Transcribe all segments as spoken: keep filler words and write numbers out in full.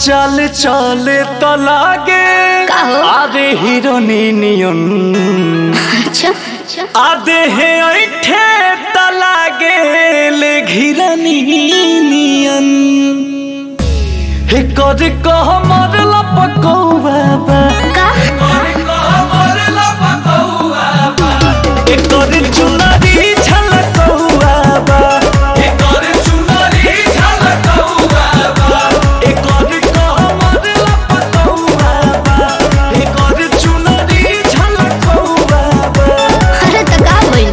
चल चले तो लागे आधे हीरोनी नियन। अच्छा आधे है ऐठे तो लागे ले घिरनी नियन। हे कर कह मरला पकौवा बा का हे कर चुनरी झलकौवा बा हे कर चुनरी झलकौवा बा हे कर कह मरला पकौवा बा हे कर चुनरी झलकौवा बा। अरे त का होइल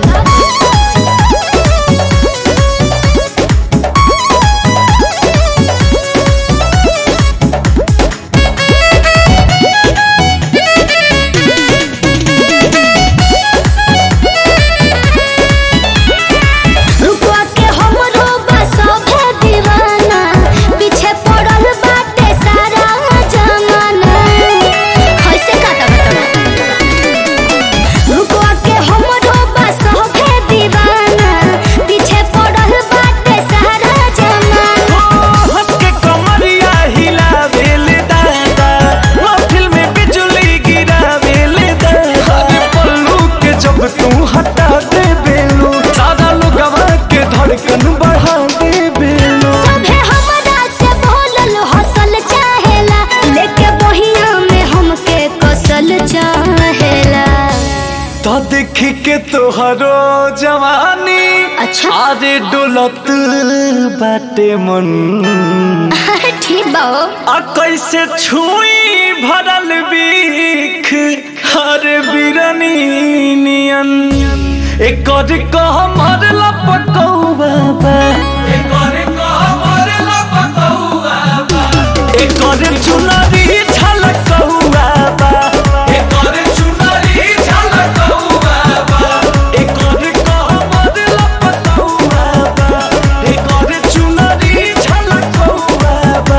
तो देख के तोहरो जवानी अच्छा आरे डोलत बाटे मन। ठीक बा आ कैसे छुई भरल बीख हर बिरनी नियन। एक कर कह मरला पकौवा बा एक कर कह मरला पकौवा बा एक कर चुनरी झलकौवा बा एक कर चुनरी झलकौवा बा एक कर कह मरला पकौवा बा एक कर चुनरी झलकौवा बा।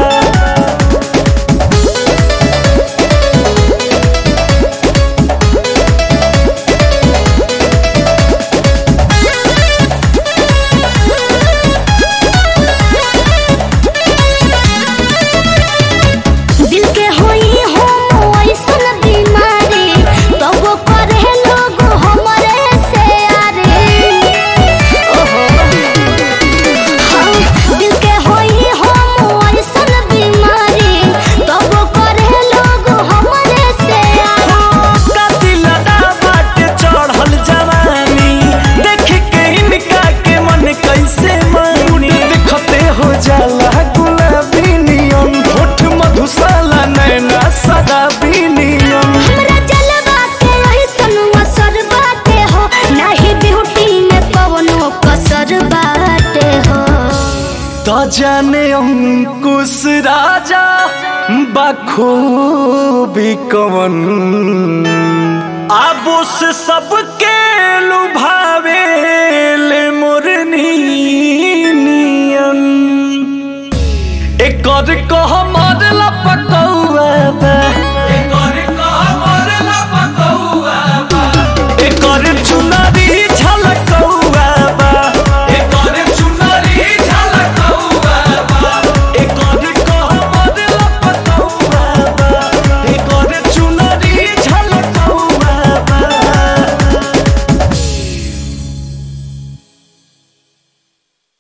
तो जाने अंकुश राजा बखूबी कवन आबो से सबके लुभावे ले मोरनी नियन। एक कर कह